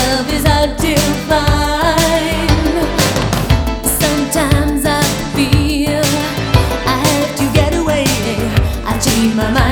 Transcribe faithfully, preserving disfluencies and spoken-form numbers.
love is hard to find. Sometimes I feel I have to get away. I change my mind.